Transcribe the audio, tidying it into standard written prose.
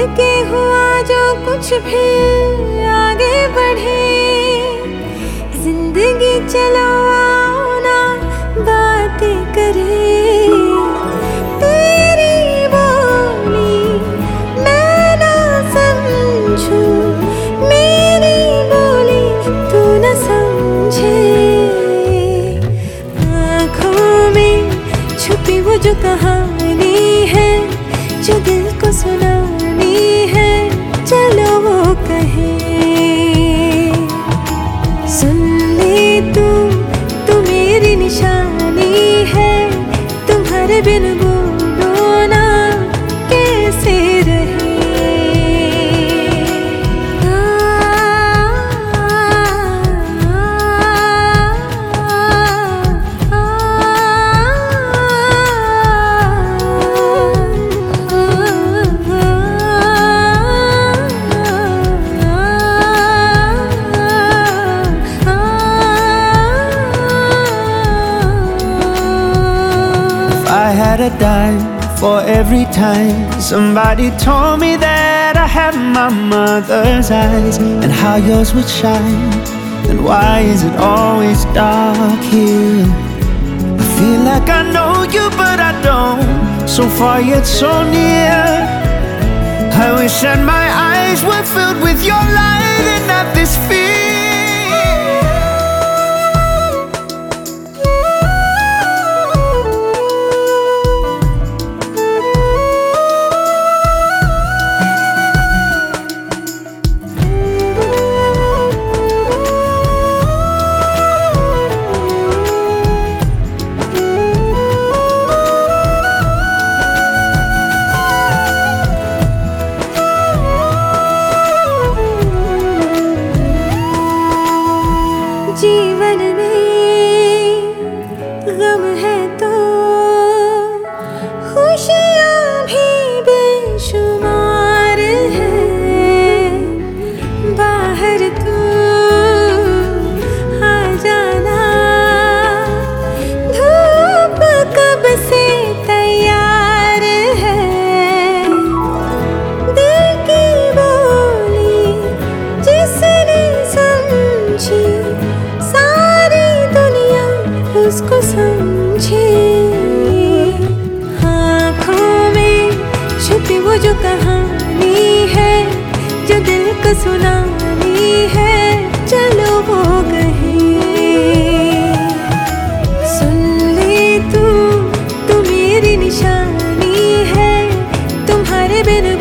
के हुआ जो कुछ भी आगे बढ़े, जिंदगी चलो आओ ना बातें करे। तेरी बोली मैं ना समझूं, मेरी बोली तू न समझे। आँखों में छुपी वो जो कहानी है, जो दिल को सुनानी है, चलो वो कहे। सुन ले तू मेरी निशानी है, तुम्हारे बिन बोलो ना कैसे रहे। I had a dime for every time somebody told me that I had my mother's eyes, and how yours would shine. And why is it always dark here? I feel like I know you but I don't, so far yet so near. I wish that my eyes were filled with your light and not this fear. जीवन में गम है तो खुशियाँ भी बेशुमार है। बाहर तू आ जाना, धूप कब से तैयार है। दिल की बोली जिसने समझी, सारी दुनिया उसको समझे। आँखों में छुपी वो जो कहानी है, जो दिल को सुनानी है, चलो वो कहे। सुन ले तू मेरी निशानी है, तुम्हारे बिन